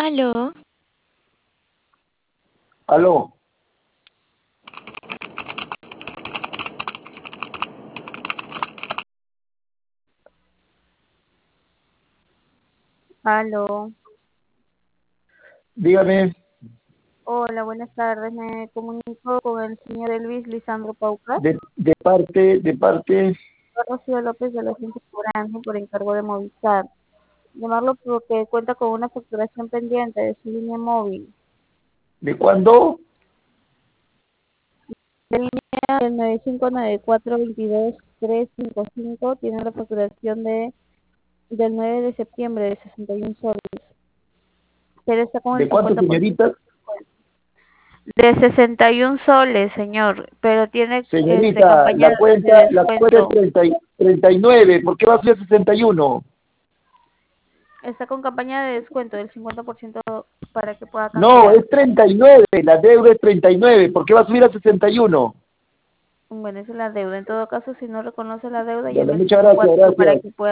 Aló, Aló, Aló, dígame, hola, buenas tardes. Me comunico con el señor Elvis Lisandro Paucar. de parte, Rocío López de la Agencia Forange por encargo de Movistar. Llamarlo porque cuenta con una facturación pendiente de su línea móvil. ¿de cuándo? La línea del 9594-22-355 tiene la facturación del 9 de septiembre de 61 soles, pero está con el ¿De cuánto, 50% señorita? de 61 soles, señor, pero tiene Señorita, campaña de la cuenta es descuento. 39, ¿por qué va a ser 61? Está con campaña de descuento del 50% para que pueda No, cambiar. es 39, la deuda es 39, ¿por qué va a subir a 61? Bueno, esa es la deuda. En todo caso, si no reconoce la deuda, Bueno, llame al muchas gracias, 144 para gracias. que pueda